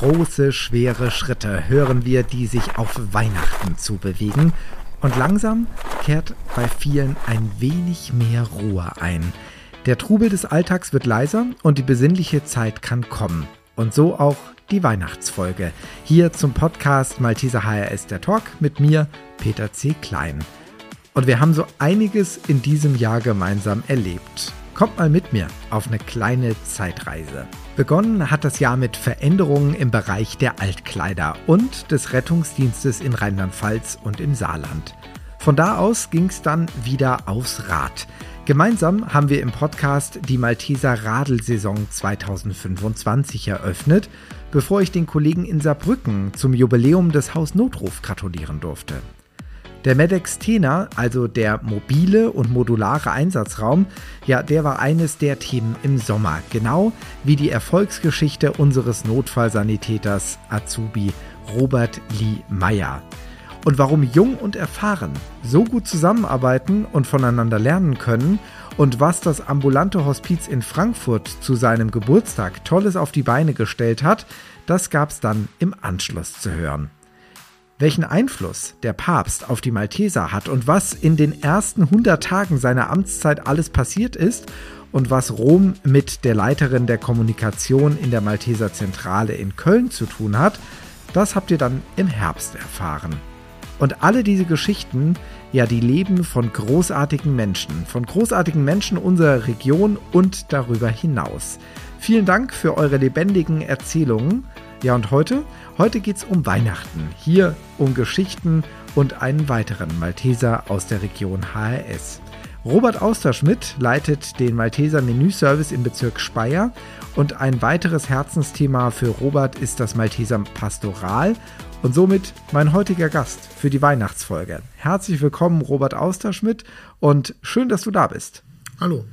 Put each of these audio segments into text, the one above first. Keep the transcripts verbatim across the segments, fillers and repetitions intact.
Große, schwere Schritte hören wir, die sich auf Weihnachten zubewegen. Und langsam kehrt bei vielen ein wenig mehr Ruhe ein. Der Trubel des Alltags wird leiser und die besinnliche Zeit kann kommen. Und so auch die Weihnachtsfolge. Hier zum Podcast Malteser H R S der Talk mit mir, Peter C. Klein. Und wir haben so einiges in diesem Jahr gemeinsam erlebt. Kommt mal mit mir auf eine kleine Zeitreise. Begonnen hat das Jahr mit Veränderungen im Bereich der Altkleider und des Rettungsdienstes in Rheinland-Pfalz und im Saarland. Von da aus ging es dann wieder aufs Rad. Gemeinsam haben wir im Podcast die Malteser Radelsaison zwanzig fünfundzwanzig eröffnet, bevor ich den Kollegen in Saarbrücken zum Jubiläum des Haus Notruf gratulieren durfte. Der Medex Tena, also der mobile und modulare Einsatzraum, ja, der war eines der Themen im Sommer, genau wie die Erfolgsgeschichte unseres Notfallsanitäters Azubi Robert Lee Meyer. Und warum jung und erfahren so gut zusammenarbeiten und voneinander lernen können und was das ambulante Hospiz in Frankfurt zu seinem Geburtstag Tolles auf die Beine gestellt hat, das gab's dann im Anschluss zu hören. Welchen Einfluss der Papst auf die Malteser hat und was in den ersten hundert Tagen seiner Amtszeit alles passiert ist und was Rom mit der Leiterin der Kommunikation in der Malteser Zentrale in Köln zu tun hat, das habt ihr dann im Herbst erfahren. Und alle diese Geschichten, ja, die leben von großartigen Menschen, von großartigen Menschen unserer Region und darüber hinaus. Vielen Dank für eure lebendigen Erzählungen. Ja, und heute? Heute geht's um Weihnachten. Hier um Geschichten und einen weiteren Malteser aus der Region H R S. Robert Austerschmidt leitet den Malteser Menüservice im Bezirk Speyer und ein weiteres Herzensthema für Robert ist das Malteser Pastoral und somit mein heutiger Gast für die Weihnachtsfolge. Herzlich willkommen, Robert Austerschmidt, und schön, dass du da bist. Hallo.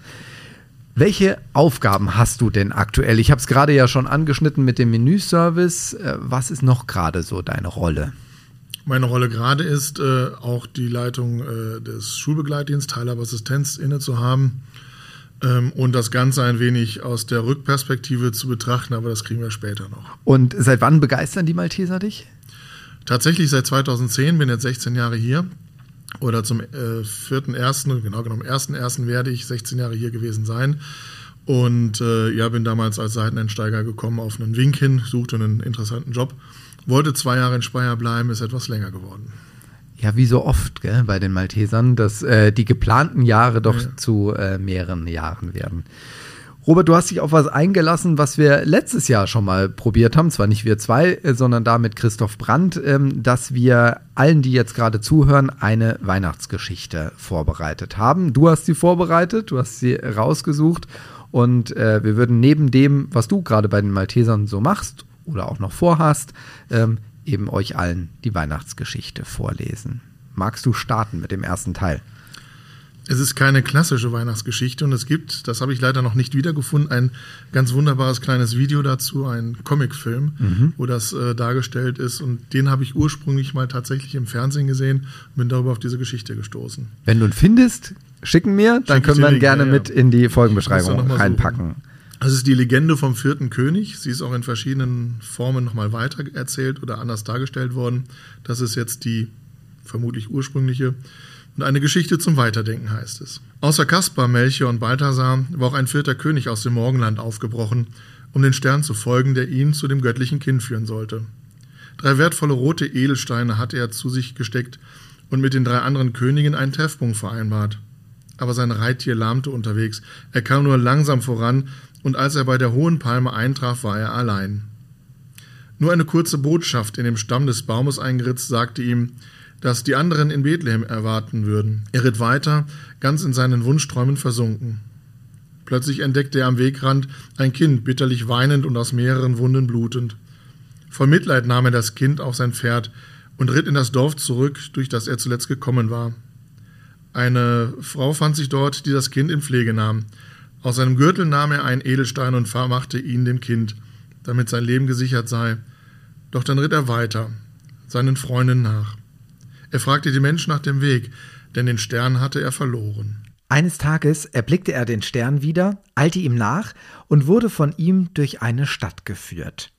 Welche Aufgaben hast du denn aktuell? Ich habe es gerade ja schon angeschnitten mit dem Menüservice. Was ist noch gerade so deine Rolle? Meine Rolle gerade ist, äh, auch die Leitung äh, des Schulbegleitdienstes, Teilhabeassistenz inne zu haben ähm, und das Ganze ein wenig aus der Rückperspektive zu betrachten, aber das kriegen wir später noch. Und seit wann begeistern die Malteser dich? Tatsächlich seit zweitausendzehn, bin jetzt sechzehn Jahre hier. Oder zum äh, vierten ersten, genau genommen ersten ersten werde ich sechzehn Jahre hier gewesen sein. Und äh, ja, bin damals als Seiteneinsteiger gekommen auf einen Wink hin, suchte einen interessanten Job. Wollte zwei Jahre in Speyer bleiben, ist etwas länger geworden. Ja, wie so oft, gell, bei den Maltesern, dass äh, die geplanten Jahre doch ja. zu äh, mehreren Jahren werden. Robert, du hast dich auf was eingelassen, was wir letztes Jahr schon mal probiert haben, zwar nicht wir zwei, sondern da mit Christoph Brandt, ähm, dass wir allen, die jetzt gerade zuhören, eine Weihnachtsgeschichte vorbereitet haben. Du hast sie vorbereitet, du hast sie rausgesucht und äh, wir würden neben dem, was du gerade bei den Maltesern so machst oder auch noch vorhast, ähm, eben euch allen die Weihnachtsgeschichte vorlesen. Magst du starten mit dem ersten Teil? Es ist keine klassische Weihnachtsgeschichte und es gibt, das habe ich leider noch nicht wiedergefunden, ein ganz wunderbares kleines Video dazu, ein Comicfilm, mhm. wo das äh, dargestellt ist und den habe ich ursprünglich mal tatsächlich im Fernsehen gesehen und bin darüber auf diese Geschichte gestoßen. Wenn du ihn findest, schicken mir, dann Schick können wir ihn Link, gerne ja, ja. mit in die Folgenbeschreibung reinpacken. Suchen. Das ist die Legende vom vierten König. Sie ist auch in verschiedenen Formen nochmal weiter erzählt oder anders dargestellt worden. Das ist jetzt die vermutlich ursprüngliche. Und eine Geschichte zum Weiterdenken heißt es. Außer Kaspar, Melchior und Balthasar war auch ein vierter König aus dem Morgenland aufgebrochen, um den Stern zu folgen, der ihn zu dem göttlichen Kind führen sollte. Drei wertvolle rote Edelsteine hatte er zu sich gesteckt und mit den drei anderen Königen einen Treffpunkt vereinbart. Aber sein Reittier lahmte unterwegs, er kam nur langsam voran und als er bei der hohen Palme eintraf, war er allein. Nur eine kurze Botschaft in dem Stamm des Baumes eingeritzt sagte ihm, dass die anderen in Bethlehem erwarten würden. Er ritt weiter, ganz in seinen Wunschträumen versunken. Plötzlich entdeckte er am Wegrand ein Kind, bitterlich weinend und aus mehreren Wunden blutend. Voll Mitleid nahm er das Kind auf sein Pferd und ritt in das Dorf zurück, durch das er zuletzt gekommen war. Eine Frau fand sich dort, die das Kind in Pflege nahm. Aus seinem Gürtel nahm er einen Edelstein und vermachte ihn dem Kind, damit sein Leben gesichert sei. Doch dann ritt er weiter, seinen Freunden nach. Er fragte die Menschen nach dem Weg, denn den Stern hatte er verloren. Eines Tages erblickte er den Stern wieder, eilte ihm nach und wurde von ihm durch eine Stadt geführt.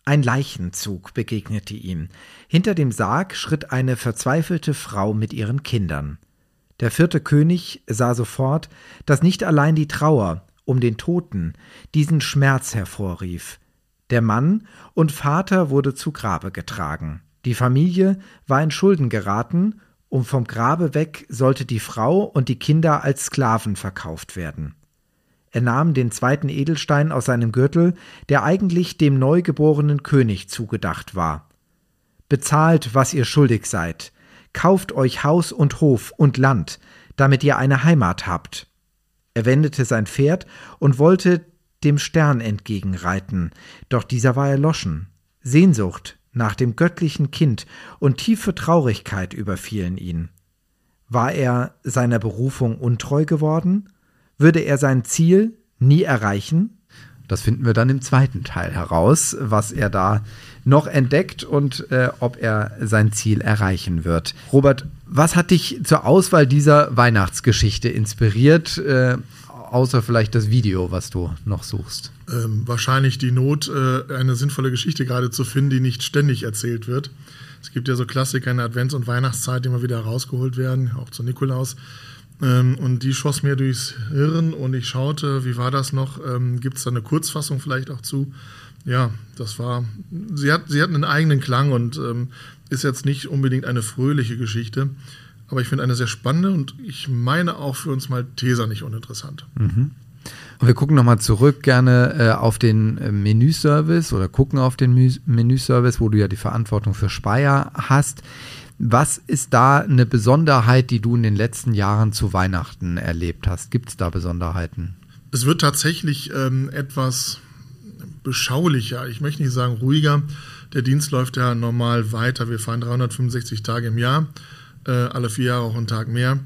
Ein Leichenzug begegnete ihm. Hinter dem Sarg schritt eine verzweifelte Frau mit ihren Kindern. Der vierte König sah sofort, dass nicht allein die Trauer um den Toten diesen Schmerz hervorrief. Der Mann und Vater wurde zu Grabe getragen. Die Familie war in Schulden geraten, und vom Grabe weg sollte die Frau und die Kinder als Sklaven verkauft werden. Er nahm den zweiten Edelstein aus seinem Gürtel, der eigentlich dem neugeborenen König zugedacht war. »Bezahlt, was ihr schuldig seid. Kauft euch Haus und Hof und Land, damit ihr eine Heimat habt.« Er wendete sein Pferd und wollte dem Stern entgegenreiten, doch dieser war erloschen. Sehnsucht nach dem göttlichen Kind und tiefe Traurigkeit überfielen ihn. War er seiner Berufung untreu geworden? Würde er sein Ziel nie erreichen? Das finden wir dann im zweiten Teil heraus, was er da noch entdeckt und äh, ob er sein Ziel erreichen wird. Robert, was hat dich zur Auswahl dieser Weihnachtsgeschichte inspiriert, äh, außer vielleicht das Video, was du noch suchst? Ähm, wahrscheinlich die Not, äh, eine sinnvolle Geschichte gerade zu finden, die nicht ständig erzählt wird. Es gibt ja so Klassiker in der Advents- und Weihnachtszeit, die immer wieder herausgeholt werden, auch zu Nikolaus. Ähm, und die schoss mir durchs Hirn und ich schaute, wie war das noch? Ähm, gibt es da eine Kurzfassung vielleicht auch zu? Ja, das war, sie hat, sie hat einen eigenen Klang und ähm, ist jetzt nicht unbedingt eine fröhliche Geschichte, aber ich finde eine sehr spannende und ich meine auch für uns Malteser nicht uninteressant. Mhm. Und wir gucken nochmal zurück gerne äh, auf den äh, Menüservice oder gucken auf den Mü- Menüservice, wo du ja die Verantwortung für Speyer hast. Was ist da eine Besonderheit, die du in den letzten Jahren zu Weihnachten erlebt hast? Gibt es da Besonderheiten? Es wird tatsächlich ähm, etwas beschaulicher, ich möchte nicht sagen ruhiger. Der Dienst läuft ja normal weiter. Wir fahren dreihundertfünfundsechzig Tage im Jahr, äh, alle vier Jahre auch einen Tag mehr.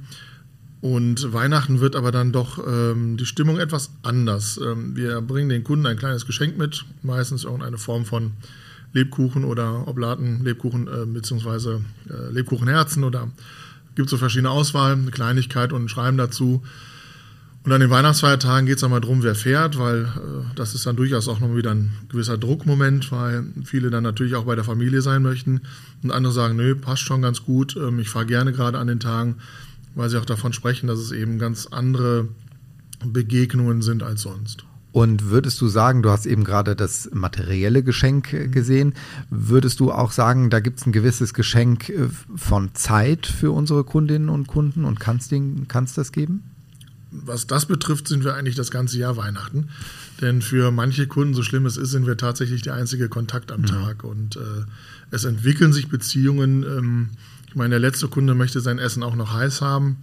Und Weihnachten wird aber dann doch ähm, die Stimmung etwas anders. Ähm, wir bringen den Kunden ein kleines Geschenk mit, meistens irgendeine Form von Lebkuchen oder Oblaten, Lebkuchen äh, beziehungsweise äh, Lebkuchenherzen oder gibt so verschiedene Auswahl, eine Kleinigkeit und ein Schreiben dazu. Und an den Weihnachtsfeiertagen geht es einmal darum, wer fährt, weil äh, das ist dann durchaus auch noch wieder ein gewisser Druckmoment, weil viele dann natürlich auch bei der Familie sein möchten und andere sagen, nö, passt schon ganz gut, ähm, ich fahre gerne gerade an den Tagen, weil sie auch davon sprechen, dass es eben ganz andere Begegnungen sind als sonst. Und würdest du sagen, du hast eben gerade das materielle Geschenk gesehen, würdest du auch sagen, da gibt es ein gewisses Geschenk von Zeit für unsere Kundinnen und Kunden und kannst den, kannst das geben? Was das betrifft, sind wir eigentlich das ganze Jahr Weihnachten. Denn für manche Kunden, so schlimm es ist, sind wir tatsächlich der einzige Kontakt am mhm. Tag. Und äh, es entwickeln sich Beziehungen. Ähm, ich meine, der letzte Kunde möchte sein Essen auch noch heiß haben.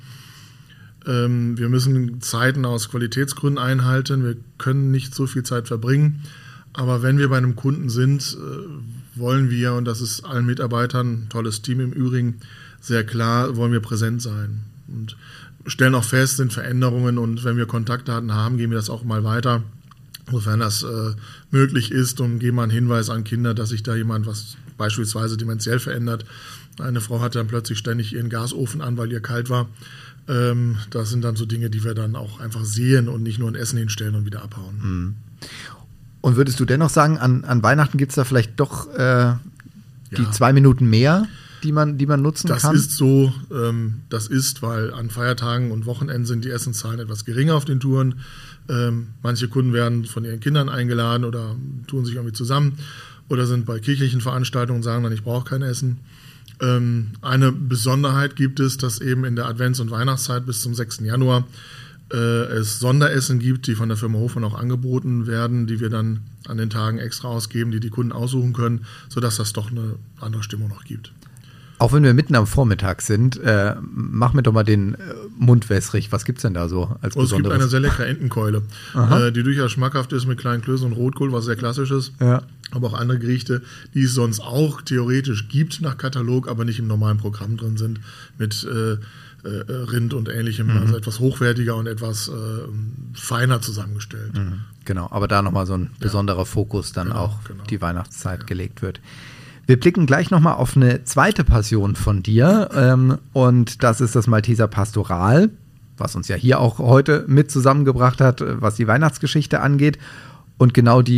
Ähm, wir müssen Zeiten aus Qualitätsgründen einhalten. Wir können nicht so viel Zeit verbringen. Aber wenn wir bei einem Kunden sind, äh, wollen wir, und das ist allen Mitarbeitern, tolles Team im Übrigen, sehr klar, wollen wir präsent sein. Und stellen auch fest, sind Veränderungen und wenn wir Kontaktdaten haben, geben wir das auch mal weiter, sofern das äh, möglich ist und geben mal einen Hinweis an Kinder, dass sich da jemand was beispielsweise dementiell verändert. Eine Frau hatte dann plötzlich ständig ihren Gasofen an, weil ihr kalt war. Ähm, das sind dann so Dinge, die wir dann auch einfach sehen und nicht nur ein Essen hinstellen und wieder abhauen. Mhm. Und würdest du dennoch sagen, an, an Weihnachten gibt es da vielleicht doch äh, die ja. zwei Minuten mehr, die man, die man nutzen das kann? Das ist so, ähm, das ist, weil an Feiertagen und Wochenenden sind die Essenszahlen etwas geringer auf den Touren. Ähm, manche Kunden werden von ihren Kindern eingeladen oder tun sich irgendwie zusammen oder sind bei kirchlichen Veranstaltungen und sagen dann, ich brauche kein Essen. Ähm, eine Besonderheit gibt es, dass eben in der Advents- und Weihnachtszeit bis zum sechsten Januar äh, es Sonderessen gibt, die von der Firma Hofmann auch angeboten werden, die wir dann an den Tagen extra ausgeben, die die Kunden aussuchen können, sodass das doch eine andere Stimmung noch gibt. Auch wenn wir mitten am Vormittag sind, äh, mach mir doch mal den äh, Mund wässrig. Was gibt's denn da so als oh, Besonderes? Es gibt eine sehr leckere Entenkeule, äh, die durchaus schmackhaft ist mit kleinen Klößen und Rotkohl, was sehr klassisch ist. Ja. Aber auch andere Gerichte, die es sonst auch theoretisch gibt nach Katalog, aber nicht im normalen Programm drin sind, mit äh, äh, Rind und Ähnlichem. Mhm. Also etwas hochwertiger und etwas äh, feiner zusammengestellt. Mhm. Genau, aber da nochmal so ein besonderer ja. Fokus dann genau, auch genau. die Weihnachtszeit ja. gelegt wird. Wir blicken gleich nochmal auf eine zweite Passion von dir ähm, und das ist das Malteser Pastoral, was uns ja hier auch heute mit zusammengebracht hat, was die Weihnachtsgeschichte angeht. Und genau die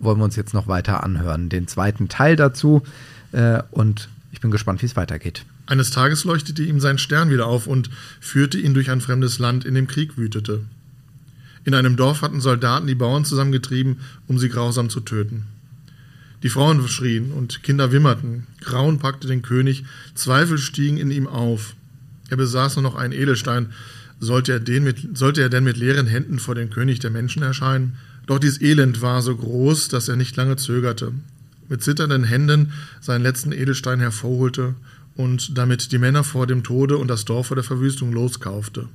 wollen wir uns jetzt noch weiter anhören. Den zweiten Teil dazu äh, und ich bin gespannt, wie es weitergeht. Eines Tages leuchtete ihm sein Stern wieder auf und führte ihn durch ein fremdes Land, in dem Krieg wütete. In einem Dorf hatten Soldaten die Bauern zusammengetrieben, um sie grausam zu töten. Die Frauen schrien und Kinder wimmerten. Grauen packte den König, Zweifel stiegen in ihm auf. Er besaß nur noch einen Edelstein. Sollte er, den mit, sollte er denn mit leeren Händen vor dem König der Menschen erscheinen? Doch dies Elend war so groß, dass er nicht lange zögerte. Mit zitternden Händen seinen letzten Edelstein hervorholte und damit die Männer vor dem Tode und das Dorf vor der Verwüstung loskaufte.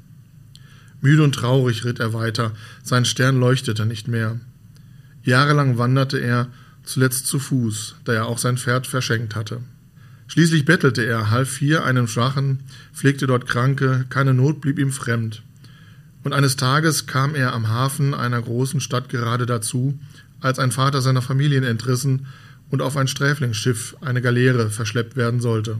Müde und traurig ritt er weiter, sein Stern leuchtete nicht mehr. Jahrelang wanderte er, zuletzt zu Fuß, da er auch sein Pferd verschenkt hatte. Schließlich bettelte er, half hier einem Schwachen, pflegte dort Kranke, keine Not blieb ihm fremd. Und eines Tages kam er am Hafen einer großen Stadt gerade dazu, als ein Vater seiner Familien entrissen und auf ein Sträflingsschiff, eine Galeere, verschleppt werden sollte.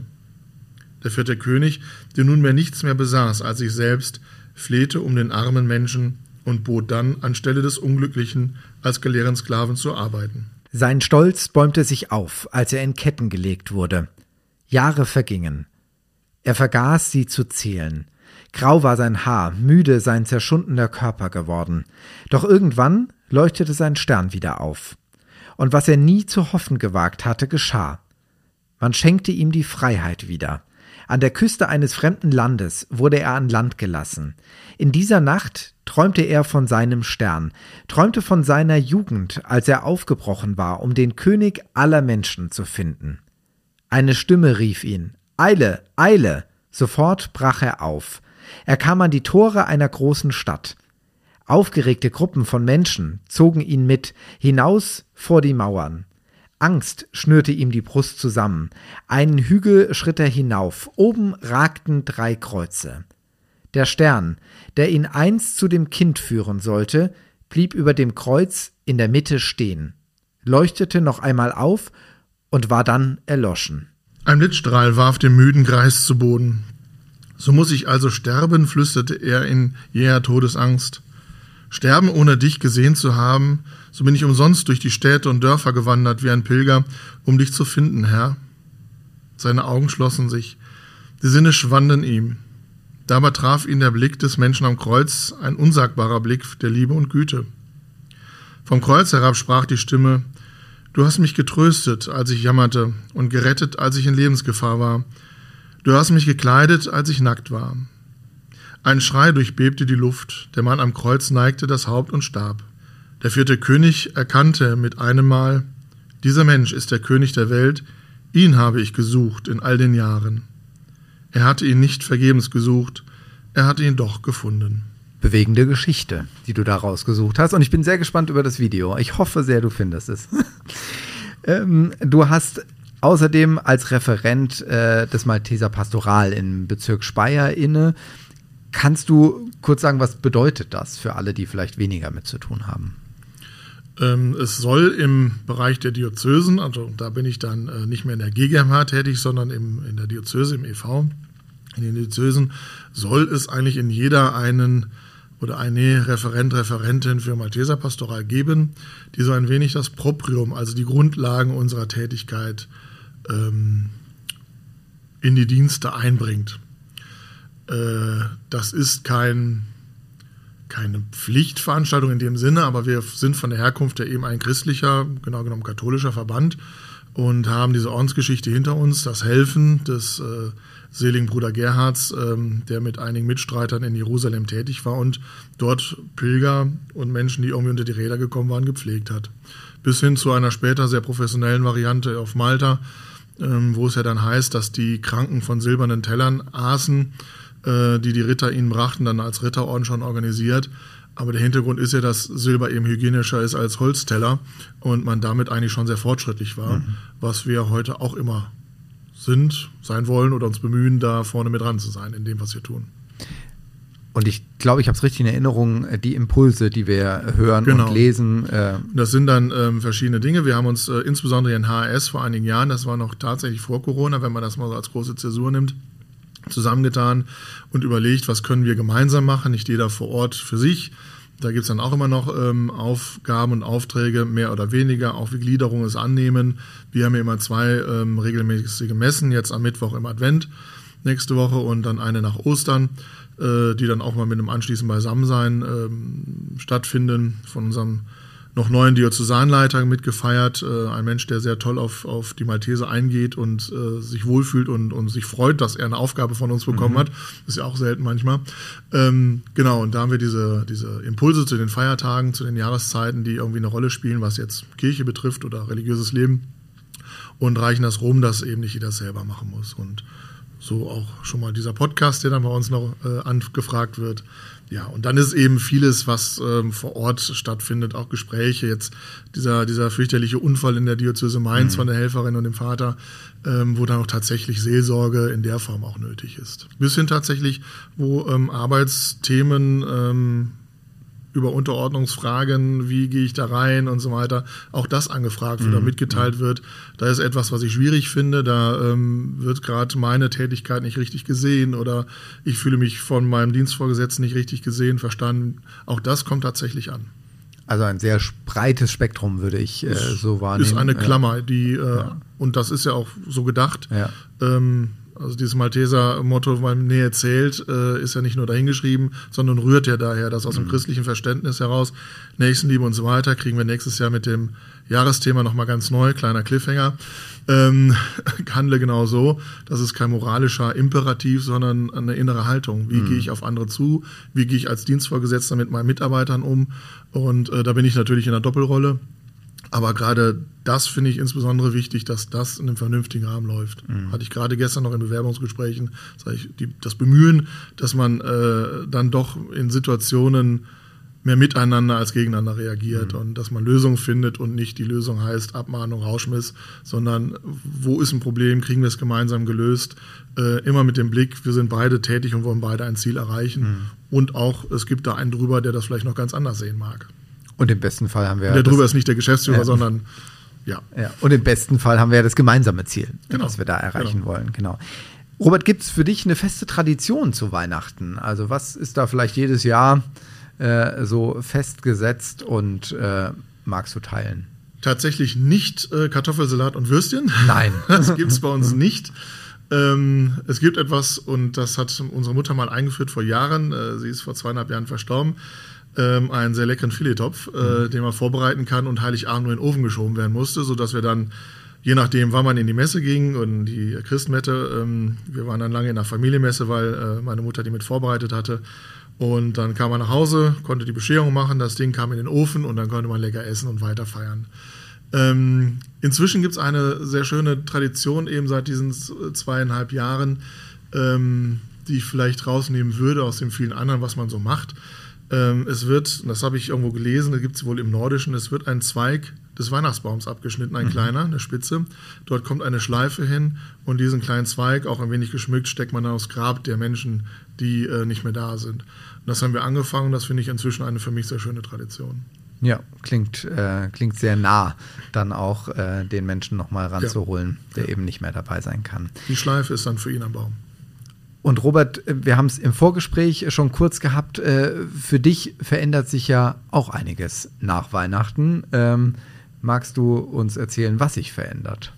Der vierte König, der nunmehr nichts mehr besaß als sich selbst, flehte um den armen Menschen und bot dann, anstelle des Unglücklichen, als Galeerensklaven zu arbeiten. Sein Stolz bäumte sich auf, als er in Ketten gelegt wurde. Jahre vergingen. Er vergaß, sie zu zählen. Grau war sein Haar, müde sein zerschundener Körper geworden. Doch irgendwann leuchtete sein Stern wieder auf. Und was er nie zu hoffen gewagt hatte, geschah. Man schenkte ihm die Freiheit wieder. An der Küste eines fremden Landes wurde er an Land gelassen. In dieser Nacht träumte er von seinem Stern, träumte von seiner Jugend, als er aufgebrochen war, um den König aller Menschen zu finden. Eine Stimme rief ihn: »Eile, eile!« Sofort brach er auf. Er kam an die Tore einer großen Stadt. Aufgeregte Gruppen von Menschen zogen ihn mit, hinaus vor die Mauern. Angst schnürte ihm die Brust zusammen. Einen Hügel schritt er hinauf. Oben ragten drei Kreuze. Der Stern, der ihn einst zu dem Kind führen sollte, blieb über dem Kreuz in der Mitte stehen, leuchtete noch einmal auf und war dann erloschen. Ein Blitzstrahl warf den müden Greis zu Boden. »So muss ich also sterben«, flüsterte er in jäher Todesangst. »Sterben, ohne dich gesehen zu haben, so bin ich umsonst durch die Städte und Dörfer gewandert wie ein Pilger, um dich zu finden, Herr.« Seine Augen schlossen sich, die Sinne schwanden ihm. Dabei traf ihn der Blick des Menschen am Kreuz, ein unsagbarer Blick der Liebe und Güte. Vom Kreuz herab sprach die Stimme: »Du hast mich getröstet, als ich jammerte, und gerettet, als ich in Lebensgefahr war. Du hast mich gekleidet, als ich nackt war.« Ein Schrei durchbebte die Luft, der Mann am Kreuz neigte das Haupt und starb. Der vierte König erkannte mit einem Mal: Dieser Mensch ist der König der Welt, ihn habe ich gesucht in all den Jahren. Er hatte ihn nicht vergebens gesucht, er hatte ihn doch gefunden. Bewegende Geschichte, die du da rausgesucht hast. Und ich bin sehr gespannt über das Video. Ich hoffe sehr, du findest es. ähm, du hast außerdem als Referent äh, des Malteser Pastoral im Bezirk Speyer inne. Kannst du kurz sagen, was bedeutet das für alle, die vielleicht weniger mit zu tun haben? Ähm, es soll im Bereich der Diözesen, also da bin ich dann äh, nicht mehr in der G G M H tätig, sondern im, in der Diözese, im E V. In den Diözesen soll es eigentlich in jeder einen oder eine Referent, Referentin für Malteser Pastoral geben, die so ein wenig das Proprium, also die Grundlagen unserer Tätigkeit ähm, in die Dienste einbringt. Äh, das ist kein, keine Pflichtveranstaltung in dem Sinne, aber wir sind von der Herkunft her eben ein christlicher, genau genommen katholischer Verband und haben diese Ordensgeschichte hinter uns, das Helfen des äh, seligen Bruder Gerhards, ähm, der mit einigen Mitstreitern in Jerusalem tätig war und dort Pilger und Menschen, die irgendwie unter die Räder gekommen waren, gepflegt hat. Bis hin zu einer später sehr professionellen Variante auf Malta, ähm, wo es ja dann heißt, dass die Kranken von silbernen Tellern aßen, äh, die die Ritter ihnen brachten, dann als Ritterorden schon organisiert. Aber der Hintergrund ist ja, dass Silber eben hygienischer ist als Holzteller und man damit eigentlich schon sehr fortschrittlich war, mhm. was wir heute auch immer sind, sein wollen oder uns bemühen, da vorne mit dran zu sein in dem, was wir tun. Und ich glaube, ich habe es richtig in Erinnerung, die Impulse, die wir hören genau. und lesen. Äh das sind dann ähm, verschiedene Dinge. Wir haben uns äh, insbesondere in H R S vor einigen Jahren, das war noch tatsächlich vor Corona, wenn man das mal so als große Zäsur nimmt, zusammengetan und überlegt, was können wir gemeinsam machen, nicht jeder vor Ort für sich, Da gibt es dann auch immer noch ähm, Aufgaben und Aufträge, mehr oder weniger, auch wie Gliederung es annehmen. Wir haben ja immer zwei ähm, regelmäßige Messen, jetzt am Mittwoch im Advent nächste Woche und dann eine nach Ostern, äh, die dann auch mal mit einem anschließenden Beisammensein ähm, stattfinden, von unserem noch neuen Diözesanleiter mitgefeiert. Äh, ein Mensch, der sehr toll auf, auf die Malteser eingeht und äh, sich wohlfühlt und, und sich freut, dass er eine Aufgabe von uns bekommen mhm. hat. Ist ja auch selten manchmal. Ähm, genau, und da haben wir diese, diese Impulse zu den Feiertagen, zu den Jahreszeiten, die irgendwie eine Rolle spielen, was jetzt Kirche betrifft oder religiöses Leben, und reichen das rum, dass eben nicht jeder selber machen muss. Und so auch schon mal dieser Podcast, der dann bei uns noch äh, angefragt wird. Ja, und dann ist eben vieles, was ähm, vor Ort stattfindet, auch Gespräche. Jetzt dieser, dieser fürchterliche Unfall in der Diözese Mainz mhm. von der Helferin und dem Vater, ähm, wo dann auch tatsächlich Seelsorge in der Form auch nötig ist. Bis hin tatsächlich, wo ähm, Arbeitsthemen ähm, über Unterordnungsfragen, wie gehe ich da rein und so weiter, auch das angefragt wird oder mitgeteilt wird. Da ist etwas, was ich schwierig finde, da ähm, wird gerade meine Tätigkeit nicht richtig gesehen oder ich fühle mich von meinem Dienstvorgesetzten nicht richtig gesehen, verstanden. Auch das kommt tatsächlich an. Also ein sehr breites Spektrum, würde ich äh, so wahrnehmen. Ist eine Klammer, die, äh, ja. und das ist ja auch so gedacht, ja. ähm, also dieses Malteser-Motto, mein Nähe zählt, äh, ist ja nicht nur dahingeschrieben, sondern rührt ja daher, dass aus dem mhm. christlichen Verständnis heraus, Nächstenliebe und so weiter, kriegen wir nächstes Jahr mit dem Jahresthema nochmal ganz neu, kleiner Cliffhanger, ähm, handle genau so, das ist kein moralischer Imperativ, sondern eine innere Haltung. Wie mhm. gehe ich auf andere zu? Wie gehe ich als Dienstvorgesetzter mit meinen Mitarbeitern um? Und äh, da bin ich natürlich in einer Doppelrolle. Aber gerade das finde ich insbesondere wichtig, dass das in einem vernünftigen Rahmen läuft. Mhm. Hatte ich gerade gestern noch in Bewerbungsgesprächen, sag ich, die, das Bemühen, dass man äh, dann doch in Situationen mehr miteinander als gegeneinander reagiert mhm. und dass man Lösungen findet und nicht die Lösung heißt Abmahnung, Rauschmiss, sondern wo ist ein Problem, kriegen wir es gemeinsam gelöst, äh, immer mit dem Blick, wir sind beide tätig und wollen beide ein Ziel erreichen mhm. und auch, es gibt da einen drüber, der das vielleicht noch ganz anders sehen mag. Und im besten Fall haben wir... Und der drüber ist nicht der Geschäftsführer, ja. sondern... Ja. ja. Und im besten Fall haben wir ja das gemeinsame Ziel, genau. das wir da erreichen genau. wollen. Genau. Robert, gibt es für dich eine feste Tradition zu Weihnachten? Also was ist da vielleicht jedes Jahr äh, so festgesetzt und äh, magst du teilen? Tatsächlich nicht äh, Kartoffelsalat und Würstchen. Nein. Das gibt es bei uns nicht. Ähm, es gibt etwas, und das hat unsere Mutter mal eingeführt vor Jahren. Äh, sie ist vor zweieinhalb Jahren verstorben. Ähm, einen sehr leckeren Filettopf, äh, mhm. den man vorbereiten kann und Heiligabend nur in den Ofen geschoben werden musste, sodass wir dann, je nachdem, wann man in die Messe ging und die Christmette, ähm, wir waren dann lange in der Familienmesse, weil äh, meine Mutter die mit vorbereitet hatte, und dann kam man nach Hause, konnte die Bescherung machen, das Ding kam in den Ofen und dann konnte man lecker essen und weiter feiern. Ähm, inzwischen gibt es eine sehr schöne Tradition, eben seit diesen zweieinhalb Jahren, ähm, die ich vielleicht rausnehmen würde aus den vielen anderen, was man so macht. Es wird, das habe ich irgendwo gelesen, da gibt es wohl im Nordischen, es wird ein Zweig des Weihnachtsbaums abgeschnitten, ein mhm. kleiner, eine Spitze. Dort kommt eine Schleife hin und diesen kleinen Zweig, auch ein wenig geschmückt, steckt man dann aufs Grab der Menschen, die äh, nicht mehr da sind. Und das haben wir angefangen, das finde ich inzwischen eine für mich sehr schöne Tradition. Ja, klingt, äh, klingt sehr nah, dann auch äh, den Menschen nochmal ranzuholen, ja. der ja. eben nicht mehr dabei sein kann. Die Schleife ist dann für ihn am Baum. Und Robert, wir haben es im Vorgespräch schon kurz gehabt, für dich verändert sich ja auch einiges nach Weihnachten. Ähm, magst du uns erzählen, was sich verändert?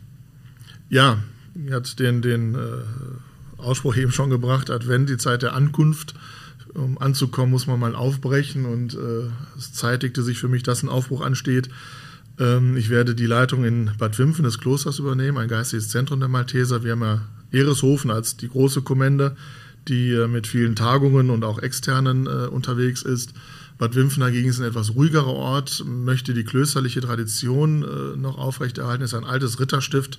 Ja, ich hatte den, den äh, Ausspruch eben schon gebracht, Advent, die Zeit der Ankunft. Um anzukommen, muss man mal aufbrechen, und äh, es zeitigte sich für mich, dass ein Aufbruch ansteht. Ähm, ich werde die Leitung in Bad Wimpfen des Klosters übernehmen, ein geistiges Zentrum der Malteser. Wir haben ja Ereshofen als die große Kommende, die äh, mit vielen Tagungen und auch externen äh, unterwegs ist. Bad Wimpfen dagegen ist ein etwas ruhigerer Ort, möchte die klösterliche Tradition äh, noch aufrechterhalten, ist ein altes Ritterstift.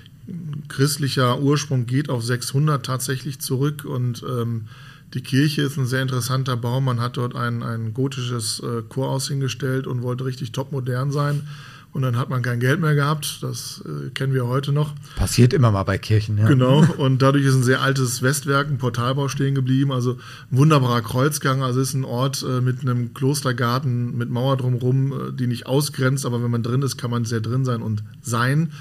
Christlicher Ursprung geht auf sechshundert tatsächlich zurück, und ähm, die Kirche ist ein sehr interessanter Bau. Man hat dort ein, ein gotisches äh, Chorhaus hingestellt und wollte richtig topmodern sein. Und dann hat man kein Geld mehr gehabt. Das äh, kennen wir heute noch. Passiert immer mal bei Kirchen, ja. Genau. Und dadurch ist ein sehr altes Westwerk, ein Portalbau stehen geblieben. Also ein wunderbarer Kreuzgang. Also es ist ein Ort äh, mit einem Klostergarten, mit Mauer drumherum, äh, die nicht ausgrenzt. Aber wenn man drin ist, kann man sehr drin sein und sein.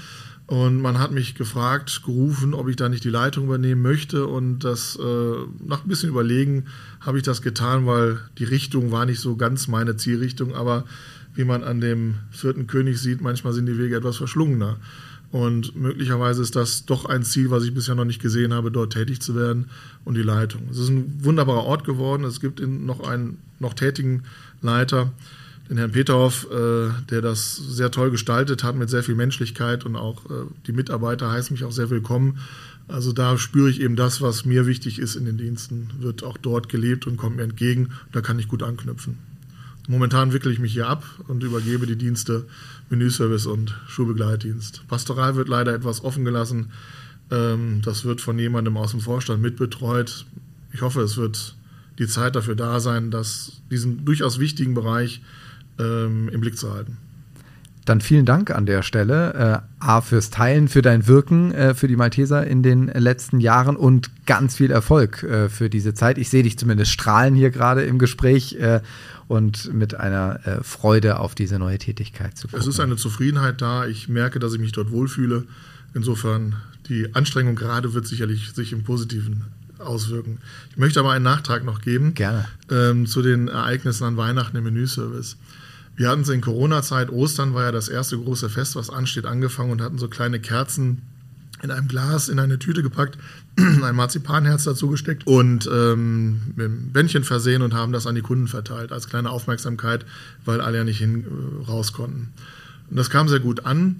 Und man hat mich gefragt, gerufen, ob ich da nicht die Leitung übernehmen möchte. Und das äh, nach ein bisschen Überlegen habe ich das getan, weil die Richtung war nicht so ganz meine Zielrichtung. Aber wie man an dem vierten König sieht, manchmal sind die Wege etwas verschlungener. Und möglicherweise ist das doch ein Ziel, was ich bisher noch nicht gesehen habe, dort tätig zu werden und die Leitung. Es ist ein wunderbarer Ort geworden. Es gibt noch einen noch tätigen Leiter, den Herrn Peterhoff, äh, der das sehr toll gestaltet hat mit sehr viel Menschlichkeit, und auch äh, die Mitarbeiter heißen mich auch sehr willkommen. Also da spüre ich eben das, was mir wichtig ist in den Diensten, wird auch dort gelebt und kommt mir entgegen. Da kann ich gut anknüpfen. Momentan wickle ich mich hier ab und übergebe die Dienste Menüservice und Schulbegleitdienst. Pastoral wird leider etwas offen gelassen. Ähm, das wird von jemandem aus dem Vorstand mitbetreut. Ich hoffe, es wird die Zeit dafür da sein, dass diesen durchaus wichtigen Bereich ähm, im Blick zu halten. Dann vielen Dank an der Stelle, äh, A, fürs Teilen, für dein Wirken, äh, für die Malteser in den letzten Jahren und ganz viel Erfolg äh, für diese Zeit. Ich sehe dich zumindest strahlen hier gerade im Gespräch äh, und mit einer äh, Freude auf diese neue Tätigkeit zu gucken. Es ist eine Zufriedenheit da. Ich merke, dass ich mich dort wohlfühle. Insofern, die Anstrengung gerade wird sicherlich sich im Positiven auswirken. Ich möchte aber einen Nachtrag noch geben. Gerne. Ähm, zu den Ereignissen an Weihnachten im Menüservice. Wir hatten es in Corona-Zeit, Ostern war ja das erste große Fest, was ansteht, angefangen und hatten so kleine Kerzen in einem Glas in eine Tüte gepackt, ein Marzipanherz dazu gesteckt und ähm, mit einem Bändchen versehen und haben das an die Kunden verteilt, als kleine Aufmerksamkeit, weil alle ja nicht hin äh, raus konnten. Und das kam sehr gut an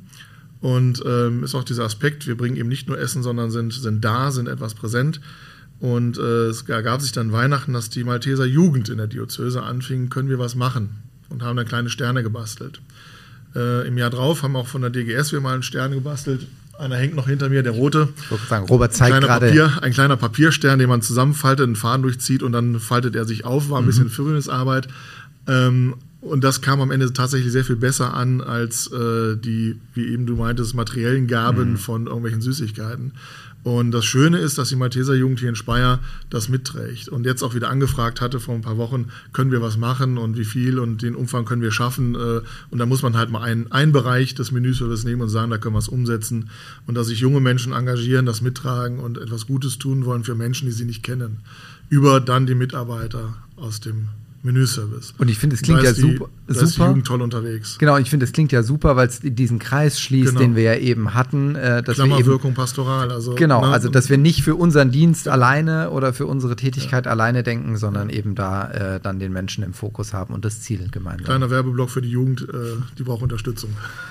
und ähm, ist auch dieser Aspekt, wir bringen eben nicht nur Essen, sondern sind, sind da, sind etwas präsent. Und äh, es ergab sich dann Weihnachten, dass die Malteser Jugend in der Diözese anfing, können wir was machen? Und haben dann kleine Sterne gebastelt. Äh, Im Jahr drauf haben auch von der D G S wir mal einen Stern gebastelt. Einer hängt noch hinter mir, der rote. Ich würde sagen, Robert zeigt gerade. Papier, ein kleiner Papierstern, den man zusammenfaltet, einen Faden durchzieht und dann faltet er sich auf. War ein mhm. bisschen Führungsarbeit. Ähm, und das kam am Ende tatsächlich sehr viel besser an als äh, die, wie eben du meintest, materiellen Gaben mhm. von irgendwelchen Süßigkeiten. Und das Schöne ist, dass die Malteser Jugend hier in Speyer das mitträgt und jetzt auch wieder angefragt hatte vor ein paar Wochen, können wir was machen und wie viel und den Umfang können wir schaffen. Und da muss man halt mal einen, einen Bereich des Menüservice nehmen und sagen, da können wir es umsetzen. Und dass sich junge Menschen engagieren, das mittragen und etwas Gutes tun wollen für Menschen, die sie nicht kennen. Über dann die Mitarbeiter aus dem Menüservice. Und ich finde, es klingt ja super. Da ist die Jugend toll unterwegs. Genau, ich finde, es klingt ja super, weil es diesen Kreis schließt, genau. den wir ja eben hatten. Äh, dass Klammerwirkung wir eben, pastoral. Also, genau, ne? also dass wir nicht für unseren Dienst ja. alleine oder für unsere Tätigkeit ja. alleine denken, sondern ja. eben da äh, dann den Menschen im Fokus haben und das Ziel gemeinsam. Kleiner Werbeblock für die Jugend, äh, die braucht Unterstützung.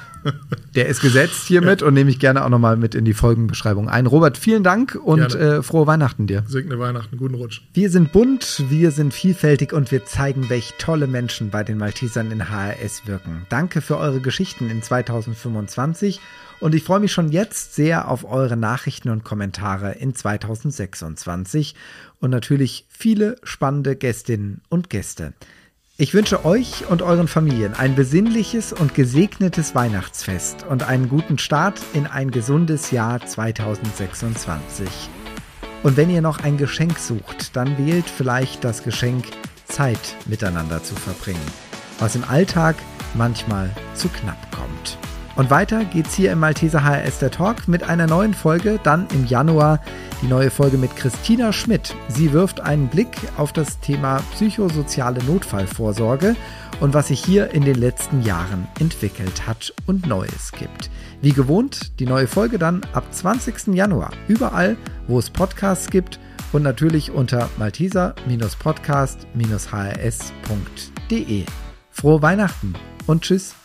Der ist gesetzt hiermit ja. und nehme ich gerne auch nochmal mit in die Folgenbeschreibung ein. Robert, vielen Dank und äh, frohe Weihnachten dir. Segne Weihnachten, guten Rutsch. Wir sind bunt, wir sind vielfältig und wir zeigen, welch tolle Menschen bei den Maltesern in H R S wirken. Danke für eure Geschichten in zweitausendfünfundzwanzig und ich freue mich schon jetzt sehr auf eure Nachrichten und Kommentare in zweitausendsechsundzwanzig und natürlich viele spannende Gästinnen und Gäste. Ich wünsche euch und euren Familien ein besinnliches und gesegnetes Weihnachtsfest und einen guten Start in ein gesundes Jahr zweitausendsechsundzwanzig. Und wenn ihr noch ein Geschenk sucht, dann wählt vielleicht das Geschenk, Zeit miteinander zu verbringen, was im Alltag manchmal zu knapp kommt. Und weiter geht's hier im Malteser H R S der Talk mit einer neuen Folge, dann im Januar die neue Folge mit Christina Schmidt. Sie wirft einen Blick auf das Thema psychosoziale Notfallvorsorge und was sich hier in den letzten Jahren entwickelt hat und Neues gibt. Wie gewohnt, die neue Folge dann ab zwanzigsten Januar, überall, wo es Podcasts gibt und natürlich unter malteser Podcast H R S punkt de. Frohe Weihnachten und tschüss.